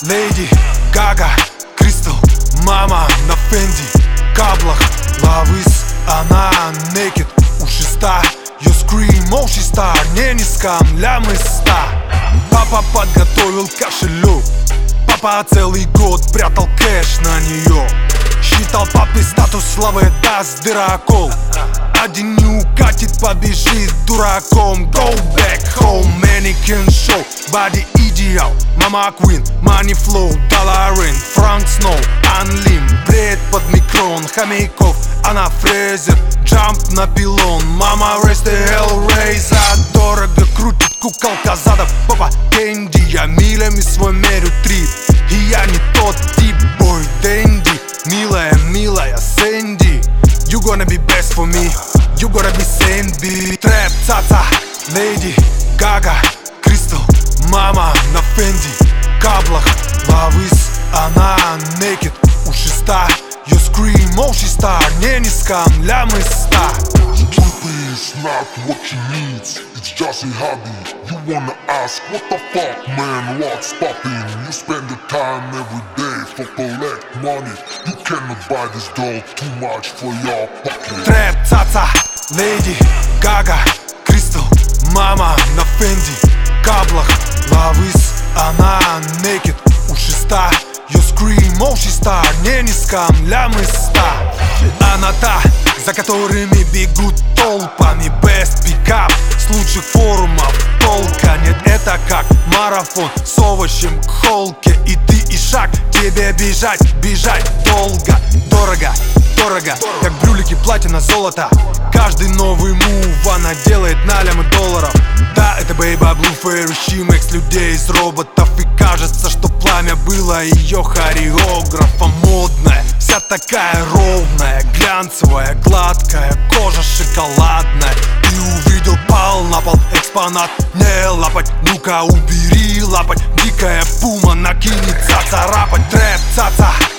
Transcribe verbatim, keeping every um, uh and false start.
Леди Гага, Кристал, мама на Фенди каблах, Лавис, она naked, ушиста. You scream, oh she star, не низком, лямы ста. Папа подготовил кошелек, папа целый год прятал кэш на нее. Считал папе статус славы, даст дырокол. Один не укатит, побежит дураком. Go back home, mannequin show, body ideal. Мама Queen, money flow, dollar in, Frank Snow, Unlim. Бред под микрон, хомяков, она фрезер, jump на пилон. Мама raise the hellraiser, дорого крутит куколка задов. Папа Кэнди, я милями свой мерю трип. И я не тот тип, бой Дэнди. Милая, милая Сэнди, you gonna be best for me, you gonna be Сэнди. Трэп, цаца, Леди Гага, Кристал, мама на Фенди каблах, Лавис, она naked, ушиста. You scream, oh she star, не низком, лямы ста. Stupid is not what she needs, it's just a hobby. You wanna ask, what the fuck, man, what's poppin'? You spend your time every day for collect money. You cannot buy this doll, too much for your pocket. Трэп, цаца, Леди Гага, Кристал, мама на Фенди каблах, Лавис, она naked, ушиста. You scream, oh she star, не низком, лямы ста. Она та, за которыми бегут толпами. Best pickup, с лучших форумов толка нет. Это как марафон с овощем к холке. И ты и шаг, тебе бежать, бежать долго. Дорого, дорого, как брюлики, платина, золото. Каждый новый мув она делает на лямы долларов. Да, это Бейба Блу Фэри, Шимекс, людей из роботов. И кажется, что пламя было ее хореографом. Модная, вся такая ровная, глянцевая, гладкая, кожа шоколадная. Ты увидел, пал на пол экспонат, не лапать, ну-ка убери лапать. Дикая пума накинется царапать. Трэп, цаца,